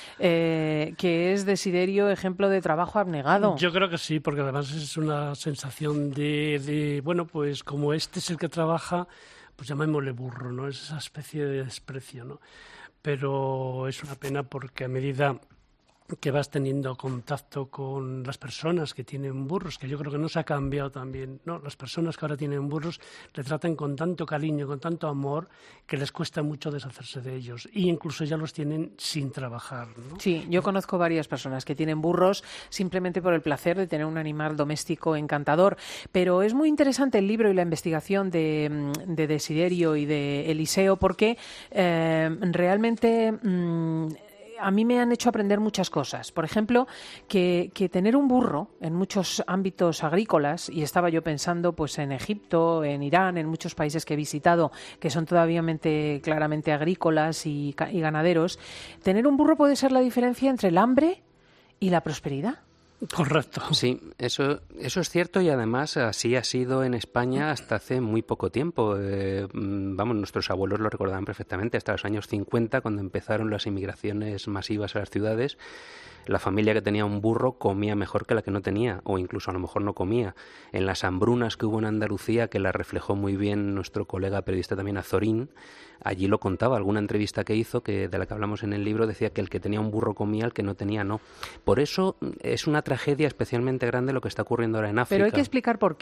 Desiderio ejemplo de trabajo abnegado. Yo creo que sí, porque además es una sensación de bueno, pues como este es el que trabaja, pues llamémosle burro, ¿no? Es esa especie de desprecio, ¿no? Pero es una pena porque a medida que vas teniendo contacto con las personas que tienen burros, que yo creo que no se ha cambiado también, ¿no? Las personas que ahora tienen burros le tratan con tanto cariño, con tanto amor, que les cuesta mucho deshacerse de ellos. Y incluso ya los tienen sin trabajar, ¿no? Sí, yo conozco varias personas que tienen burros simplemente por el placer de tener un animal doméstico encantador. Pero es muy interesante el libro y la investigación de Desiderio y de Eliseo, porque realmente... a mí me han hecho aprender muchas cosas. Por ejemplo, que tener un burro en muchos ámbitos agrícolas, y estaba yo pensando pues en Egipto, en Irán, en muchos países que he visitado que son todavía claramente agrícolas y ganaderos, tener un burro puede ser la diferencia entre el hambre y la prosperidad. Correcto. Sí, eso es cierto, y además así ha sido en España hasta hace muy poco tiempo. Nuestros abuelos lo recordaban perfectamente, hasta los años 50, cuando empezaron las inmigraciones masivas a las ciudades. La familia que tenía un burro comía mejor que la que no tenía, o incluso a lo mejor no comía. En las hambrunas que hubo en Andalucía, que la reflejó muy bien nuestro colega periodista también Azorín, allí lo contaba, alguna entrevista que hizo, de la que hablamos en el libro, decía que el que tenía un burro comía, el que no tenía no. Por eso es una tragedia especialmente grande lo que está ocurriendo ahora en África. Pero hay que explicar por qué.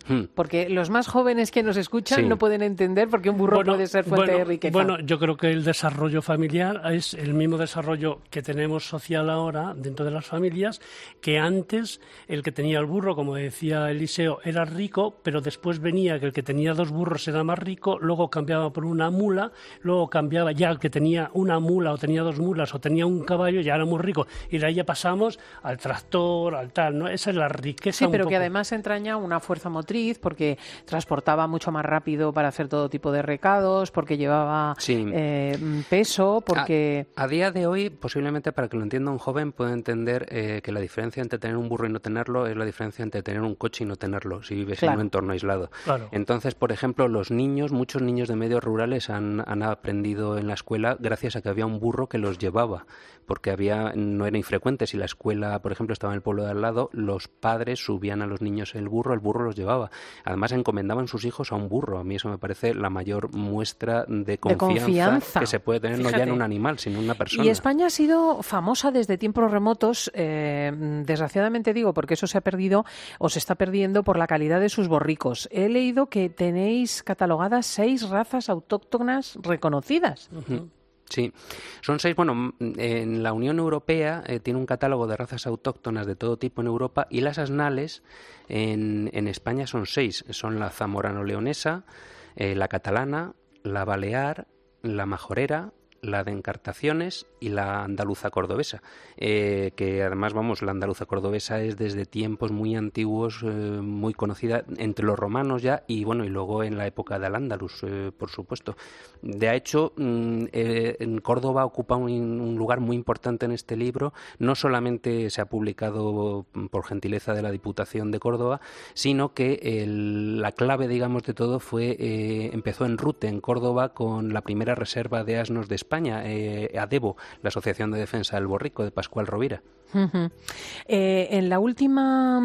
Porque los más jóvenes que nos escuchan Sí. no pueden entender por qué un burro puede ser fuente de riqueza. Bueno, yo creo que el desarrollo familiar es el mismo desarrollo que tenemos social ahora dentro de las familias, que antes el que tenía el burro, como decía Eliseo, era rico, pero después venía que el que tenía 2 burros era más rico, luego cambiaba por una mula, luego cambiaba ya el que tenía una mula o tenía 2 mulas o tenía un caballo, ya era muy rico. Y de ahí ya pasamos al tractor, al tal, ¿no? Esa es la riqueza. Sí, pero un que poco. además entraña una fuerza motriz porque transportaba mucho más rápido para hacer todo tipo de recados, porque llevaba Sí. peso, porque... A día de hoy, posiblemente para que lo entienda un joven, puede entender que la diferencia entre tener un burro y no tenerlo es la diferencia entre tener un coche y no tenerlo, si vives en un entorno aislado. Claro. Entonces, por ejemplo, muchos niños de medios rurales han aprendido en la escuela gracias a que había un burro que los llevaba, porque no era infrecuente. Si la escuela, por ejemplo, estaba en el pueblo de al lado, los padres subían a los niños el burro los llevaba. Además, encomendaban sus hijos a un burro. A mí eso me parece la mayor muestra de confianza que se puede tener, no ya en un animal, sino en una persona. Y España ha sido famosa desde tiempos remotos, desgraciadamente digo, porque eso se ha perdido o se está perdiendo por la calidad de sus borricos. He leído que tenéis catalogadas 6 razas autóctonas reconocidas. Sí, son 6. Bueno, en la Unión Europea tiene un catálogo de razas autóctonas de todo tipo en Europa, y las asnales en España son 6. Son la zamorano-leonesa, la catalana, la balear, la majorera, la de Encartaciones y la andaluza cordobesa, que además, la andaluza cordobesa es desde tiempos muy antiguos muy conocida entre los romanos ya, y luego en la época de Al-Ándalus, por supuesto. De hecho, en Córdoba ocupa un lugar muy importante en este libro. No solamente se ha publicado por gentileza de la Diputación de Córdoba, sino que la clave, digamos, de todo empezó en Rute, en Córdoba, con la primera reserva de asnos de España, ADEBO, la Asociación de Defensa del Borrico, de Pascual Rovira. En la última,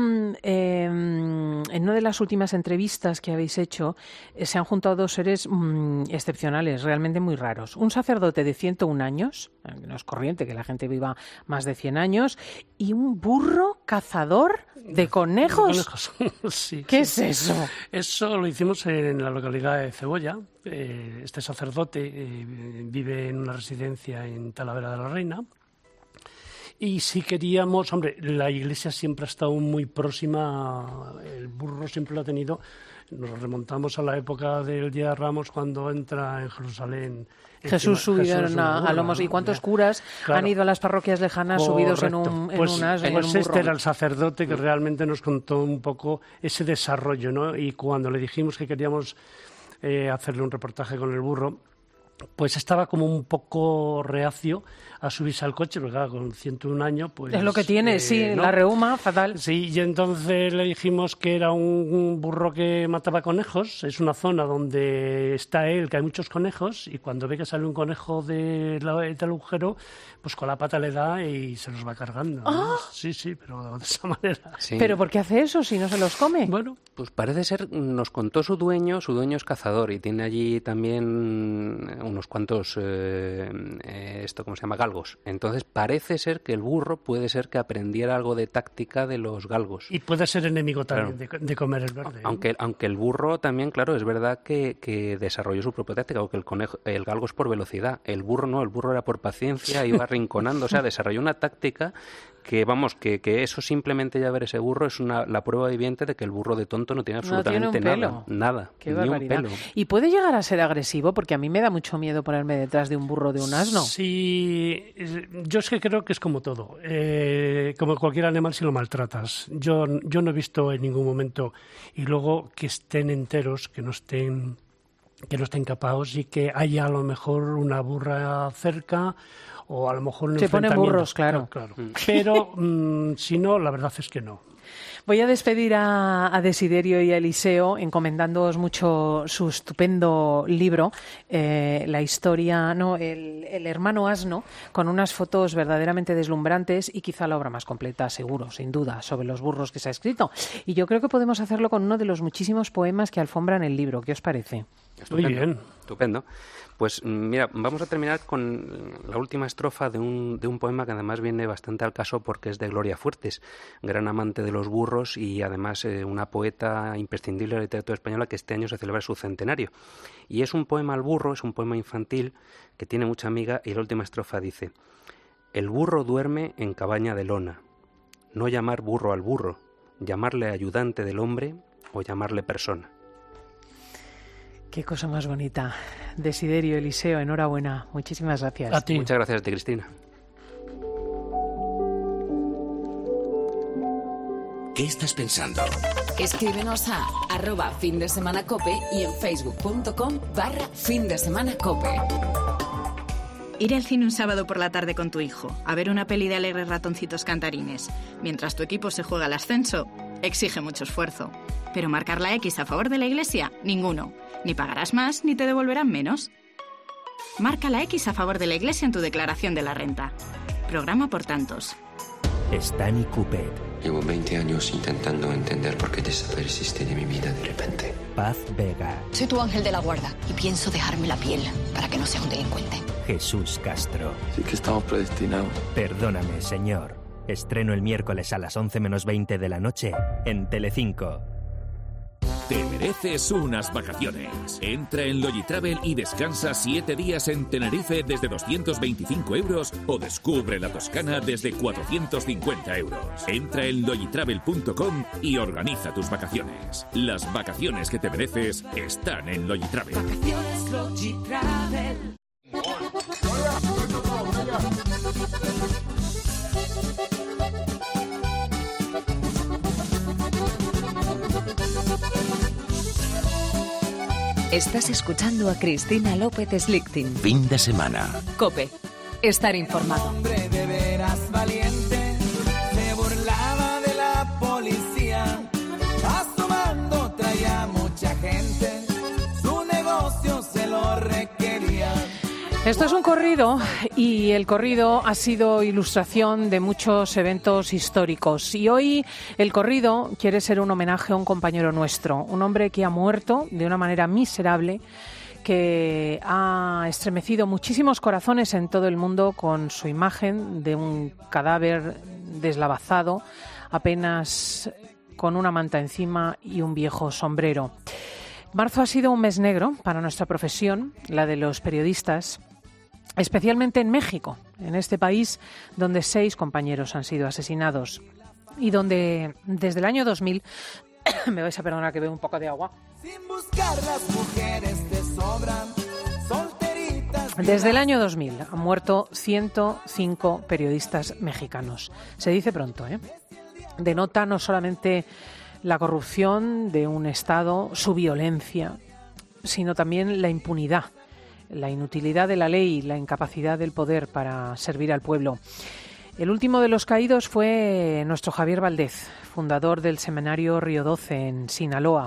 en una de las últimas entrevistas que habéis hecho, se han juntado 2 seres excepcionales, realmente muy raros. Un sacerdote de 101 años, no es corriente que la gente viva más de 100 años, y un burro cazador de conejos. Sí, ¿Qué sí. es eso? Eso lo hicimos en la localidad de Cebolla. Este sacerdote vive en una residencia en Talavera de la Reina. Y si queríamos, la Iglesia siempre ha estado muy próxima, el burro siempre lo ha tenido. Nos remontamos a la época del Día de Ramos, cuando entra en Jerusalén Jesús subido a lomos. ¿Y cuántos curas han ido a las parroquias lejanas subidos en un asno? Pues este era el sacerdote que realmente nos contó un poco ese desarrollo, ¿no? Y cuando le dijimos que queríamos hacerle un reportaje con el burro, pues estaba como un poco reacio a subirse al coche, porque claro, con 101 años, pues... Es lo que tiene, sí, ¿no? La reuma, fatal. Sí, y entonces le dijimos que era un burro que mataba conejos. Es una zona donde está él, que hay muchos conejos, y cuando ve que sale un conejo del agujero, pues con la pata le da y se los va cargando, ¿no? ¡Ah! Sí, pero de esa manera. Sí. ¿Pero por qué hace eso si no se los come? Bueno, pues parece ser, nos contó su dueño es cazador y tiene allí también unos cuantos, ¿cómo se llama? Galgos. Entonces parece ser que el burro puede ser que aprendiera algo de táctica de los galgos. Y puede ser enemigo también de comer el verde. Aunque el burro también, claro, es verdad que desarrolló su propia táctica, porque el galgo es por velocidad, el burro no, el burro era por paciencia, iba rinconando, o sea, desarrolló una táctica que eso simplemente ya ver ese burro es la prueba viviente de que el burro de tonto no tiene absolutamente nada. Qué ni barbaridad. un pelo. ¿Y puede llegar a ser agresivo? Porque a mí me da mucho miedo ponerme detrás de un burro de un asno. Sí, yo es que creo que es como todo. Como cualquier animal, si lo maltratas. Yo no he visto en ningún momento, y luego que estén enteros, que no estén capados, y que haya a lo mejor una burra cerca, o a lo mejor un se ponen burros, claro. Pero si no, la verdad es que no. Voy a despedir a Desiderio y a Eliseo encomendándoos mucho su estupendo libro, la historia, el hermano asno, con unas fotos verdaderamente deslumbrantes y quizá la obra más completa, seguro, sin duda, sobre los burros que se ha escrito. Y yo creo que podemos hacerlo con uno de los muchísimos poemas que alfombran el libro. ¿Qué os parece? Estupendo. Muy bien. Estupendo. Pues mira, vamos a terminar con la última estrofa de un poema que además viene bastante al caso porque es de Gloria Fuertes, gran amante de los burros y además una poeta imprescindible de la literatura española que este año se celebra su centenario. Y es un poema al burro, es un poema infantil que tiene mucha amiga y la última estrofa dice: el burro duerme en cabaña de lona, no llamar burro al burro, llamarle ayudante del hombre o llamarle persona. Qué cosa más bonita. Desiderio, Eliseo, enhorabuena. Muchísimas gracias. A ti. Muchas gracias a ti, Cristina. ¿Qué estás pensando? Escríbenos a @findesemanacope y en facebook.com/findesemanacope. Ir al cine un sábado por la tarde con tu hijo, a ver una peli de alegres ratoncitos cantarines, mientras tu equipo se juega el ascenso, exige mucho esfuerzo. Pero marcar la X a favor de la Iglesia, ninguno. Ni pagarás más, ni te devolverán menos. Marca la X a favor de la Iglesia en tu declaración de la renta. Programa por tantos. Stanley Coupet. Llevo 20 años intentando entender por qué desapareciste de mi vida de repente. Paz Vega. Soy tu ángel de la guarda y pienso dejarme la piel para que no sea un delincuente. Jesús Castro. Sí que estamos predestinados. Perdóname, señor. Estreno el miércoles a las 11 menos 20 de la noche en Telecinco. Te mereces unas vacaciones. Entra en Logitravel y descansa 7 días en Tenerife desde 225 euros o descubre la Toscana desde 450 euros. Entra en logitravel.com y organiza tus vacaciones. Las vacaciones que te mereces están en Logitravel. Vacaciones Logitravel. Estás escuchando a Cristina López Slichting. Fin de semana. COPE. Estar informado. Hombre de veras valiente, se burlaba de la policía. Asomando traía mucha gente, su negocio se lo requería. Esto es un corrido y el corrido ha sido ilustración de muchos eventos históricos y hoy el corrido quiere ser un homenaje a un compañero nuestro, un hombre que ha muerto de una manera miserable, que ha estremecido muchísimos corazones en todo el mundo con su imagen de un cadáver deslavazado, apenas con una manta encima y un viejo sombrero. Marzo ha sido un mes negro para nuestra profesión, la de los periodistas, especialmente en México, en este país donde 6 compañeros han sido asesinados y donde desde el año 2000, me vais a perdonar que bebo un poco de agua, Sin buscar las mujeres te sobran, solteritas. desde el año 2000 han muerto 105 periodistas mexicanos. Se dice pronto, ¿eh? Denota no solamente la corrupción de un Estado, su violencia, sino también la impunidad, la inutilidad de la ley, la incapacidad del poder para servir al pueblo. El último de los caídos fue nuestro Javier Valdez, fundador del Seminario Río 12 en Sinaloa.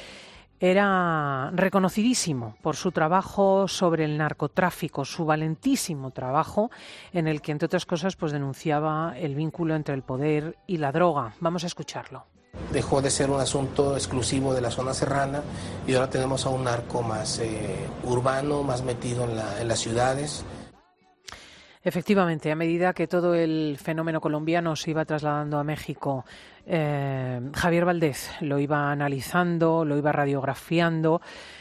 Era reconocidísimo por su trabajo sobre el narcotráfico, su valentísimo trabajo en el que, entre otras cosas, pues denunciaba el vínculo entre el poder y la droga. Vamos a escucharlo. Dejó de ser un asunto exclusivo de la zona serrana y ahora tenemos a un narco más urbano, más metido en las ciudades. Efectivamente, a medida que todo el fenómeno colombiano se iba trasladando a México, Javier Valdez lo iba analizando, lo iba radiografiando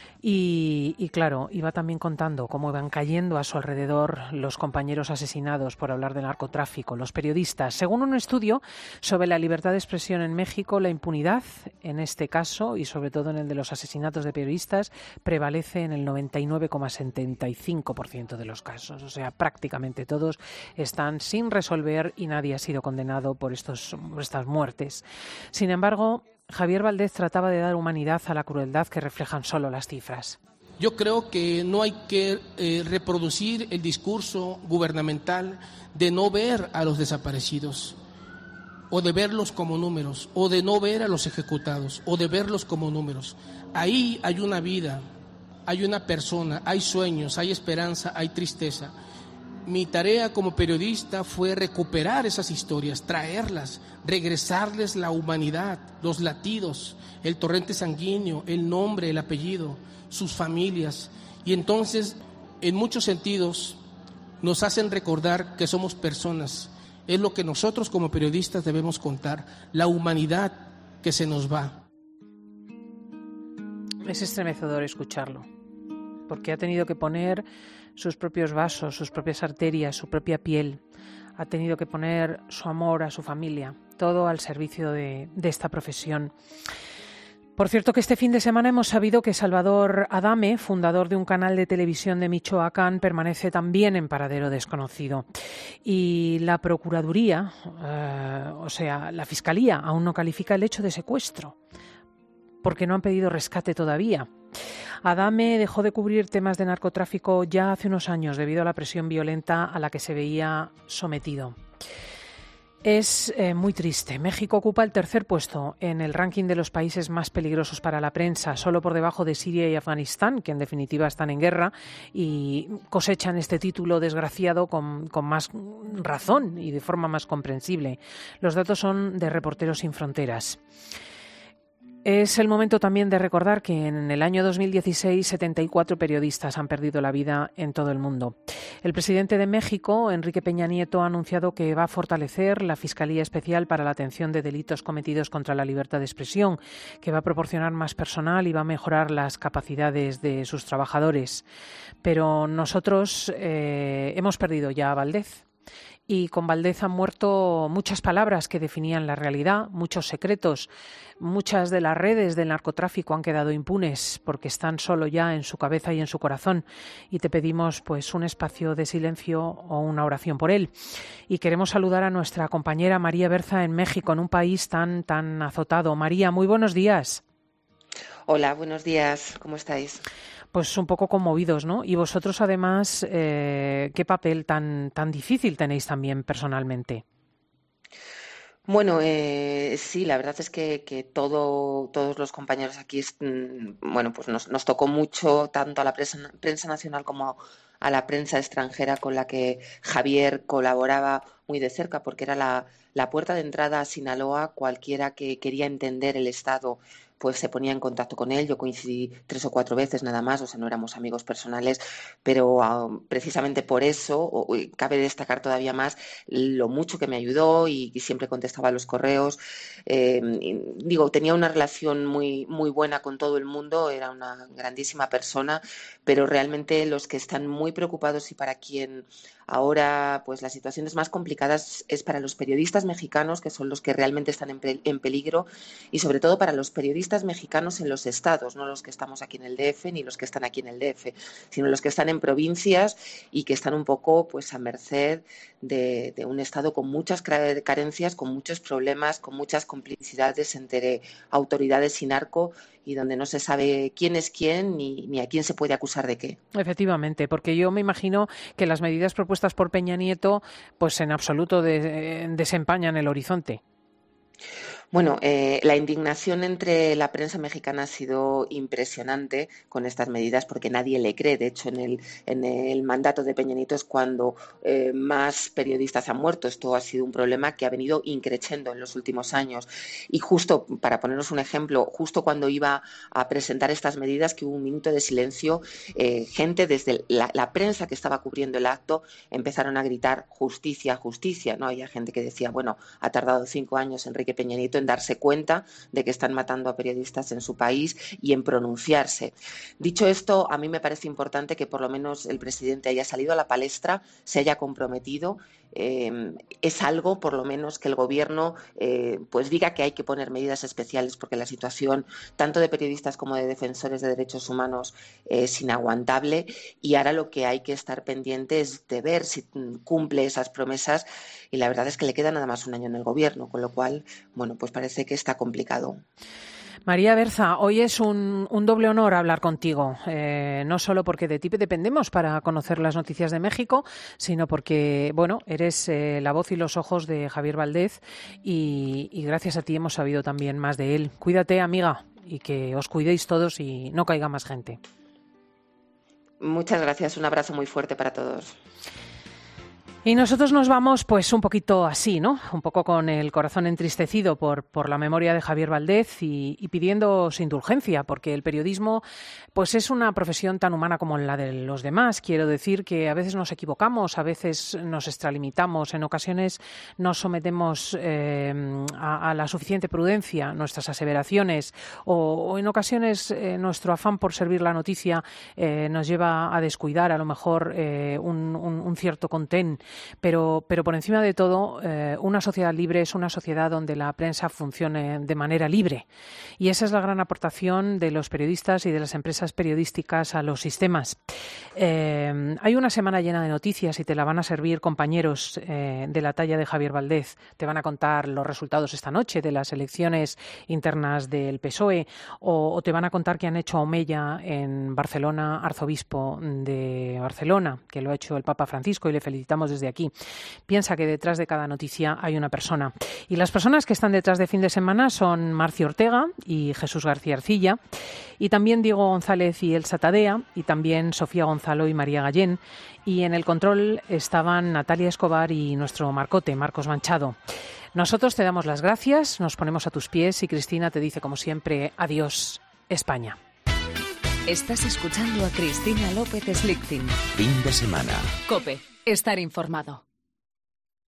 y claro, iba también contando cómo iban cayendo a su alrededor los compañeros asesinados por hablar de narcotráfico, los periodistas. Según un estudio sobre la libertad de expresión en México, la impunidad, en este caso, y sobre todo en el de los asesinatos de periodistas, prevalece en el 99,75% de los casos. O sea, prácticamente todos están sin resolver y nadie ha sido condenado por estas muertes. Sin embargo, Javier Valdez trataba de dar humanidad a la crueldad que reflejan solo las cifras. Yo creo que no hay que reproducir el discurso gubernamental de no ver a los desaparecidos, o de verlos como números, o de no ver a los ejecutados, o de verlos como números. Ahí hay una vida, hay una persona, hay sueños, hay esperanza, hay tristeza. Mi tarea como periodista fue recuperar esas historias, traerlas, regresarles la humanidad, los latidos, el torrente sanguíneo, el nombre, el apellido, sus familias. Y entonces, en muchos sentidos, nos hacen recordar que somos personas. Es lo que nosotros como periodistas debemos contar, la humanidad que se nos va. Es estremecedor escucharlo, porque ha tenido que poner sus propios vasos, sus propias arterias, su propia piel. Ha tenido que poner su amor a su familia, todo al servicio de esta profesión. Por cierto, que este fin de semana hemos sabido que Salvador Adame, fundador de un canal de televisión de Michoacán, permanece también en paradero desconocido. Y la Procuraduría, la Fiscalía, aún no califica el hecho de secuestro, porque no han pedido rescate todavía. Adame dejó de cubrir temas de narcotráfico ya hace unos años debido a la presión violenta a la que se veía sometido. Es muy triste. México ocupa el tercer puesto en el ranking de los países más peligrosos para la prensa, solo por debajo de Siria y Afganistán, que en definitiva están en guerra y cosechan este título desgraciado con más razón y de forma más comprensible. Los datos son de Reporteros Sin Fronteras. Es el momento también de recordar que en el año 2016 74 periodistas han perdido la vida en todo el mundo. El presidente de México, Enrique Peña Nieto, ha anunciado que va a fortalecer la Fiscalía Especial para la Atención de Delitos Cometidos contra la Libertad de Expresión, que va a proporcionar más personal y va a mejorar las capacidades de sus trabajadores. Pero nosotros hemos perdido ya a Valdez. Y con Valdez han muerto muchas palabras que definían la realidad, muchos secretos. Muchas de las redes del narcotráfico han quedado impunes porque están solo ya en su cabeza y en su corazón. Y te pedimos pues un espacio de silencio o una oración por él. Y queremos saludar a nuestra compañera María Berza en México, en un país tan azotado. María, muy buenos días. Hola, buenos días. ¿Cómo estáis? Pues un poco conmovidos, ¿no? Y vosotros, además, ¿qué papel tan difícil tenéis también personalmente? Bueno, sí, la verdad es que todos los compañeros aquí, pues nos tocó mucho, tanto a la prensa nacional como a la prensa extranjera, con la que Javier colaboraba muy de cerca, porque era la puerta de entrada a Sinaloa. Cualquiera que quería entender el Estado pues se ponía en contacto con él. Yo coincidí 3 o 4 veces nada más, o sea, no éramos amigos personales, pero precisamente por eso cabe destacar todavía más lo mucho que me ayudó y siempre contestaba los correos. Tenía una relación muy, muy buena con todo el mundo, era una grandísima persona, pero realmente los que están muy preocupados y para quien ahora pues la situación es más complicada es para los periodistas mexicanos, que son los que realmente están en peligro, y sobre todo para los periodistas mexicanos en los estados, no los que estamos aquí en el DF ni los que están aquí en el DF, sino los que están en provincias y que están un poco pues a merced de un estado con muchas carencias, con muchos problemas, con muchas complicidades entre autoridades y narco, y donde no se sabe quién es quién ni a quién se puede acusar de qué. Efectivamente, porque yo me imagino que las medidas propuestas por Peña Nieto pues en absoluto desempañan el horizonte. Bueno, la indignación entre la prensa mexicana ha sido impresionante con estas medidas, porque nadie le cree. De hecho, en el mandato de Peña Nieto es cuando más periodistas han muerto. Esto ha sido un problema que ha venido increciendo en los últimos años. Y justo, para ponernos un ejemplo, justo cuando iba a presentar estas medidas, que hubo un minuto de silencio, gente desde la prensa que estaba cubriendo el acto empezaron a gritar justicia, justicia, ¿no? Había gente que decía, bueno, ha tardado 5 años Enrique Peña Nieto en darse cuenta de que están matando a periodistas en su país y en pronunciarse. Dicho esto, a mí me parece importante que por lo menos el presidente haya salido a la palestra, se haya comprometido. Es algo, por lo menos, que el gobierno pues diga que hay que poner medidas especiales, porque la situación tanto de periodistas como de defensores de derechos humanos es inaguantable, y ahora lo que hay que estar pendiente es de ver si cumple esas promesas, y la verdad es que le queda nada más un año en el gobierno, con lo cual, bueno, pues parece que está complicado. María Berza, hoy es un doble honor hablar contigo, no solo porque de ti dependemos para conocer las noticias de México, sino porque, bueno, eres la voz y los ojos de Javier Valdez y gracias a ti hemos sabido también más de él. Cuídate, amiga, y que os cuidéis todos y no caiga más gente. Muchas gracias, un abrazo muy fuerte para todos. Y nosotros nos vamos pues un poquito así, ¿no? Un poco con el corazón entristecido por la memoria de Javier Valdez y pidiendo su indulgencia, porque el periodismo pues es una profesión tan humana como la de los demás. Quiero decir que a veces nos equivocamos, a veces nos extralimitamos, en ocasiones nos sometemos a la suficiente prudencia nuestras aseveraciones o en ocasiones nuestro afán por servir la noticia nos lleva a descuidar a lo mejor un cierto contén. Pero por encima de todo, una sociedad libre es una sociedad donde la prensa funcione de manera libre. Y esa es la gran aportación de los periodistas y de las empresas periodísticas a los sistemas. Hay una semana llena de noticias y te la van a servir compañeros de la talla de Javier Valdez. Te van a contar los resultados esta noche de las elecciones internas del PSOE o te van a contar que han hecho a Omeya en Barcelona, arzobispo de Barcelona, que lo ha hecho el Papa Francisco y le felicitamos desde aquí. Piensa que detrás de cada noticia hay una persona. Y las personas que están detrás de Fin de Semana son Marcio Ortega y Jesús García Arcilla, y también Diego González y Elsa Tadea, y también Sofía Gonzalo y María Gallén. Y en el control estaban Natalia Escobar y nuestro marcote, Marcos Manchado. Nosotros te damos las gracias, nos ponemos a tus pies y Cristina te dice, como siempre, adiós, España. Estás escuchando a Cristina López Slichting. Fin de semana. COPE. Estar informado.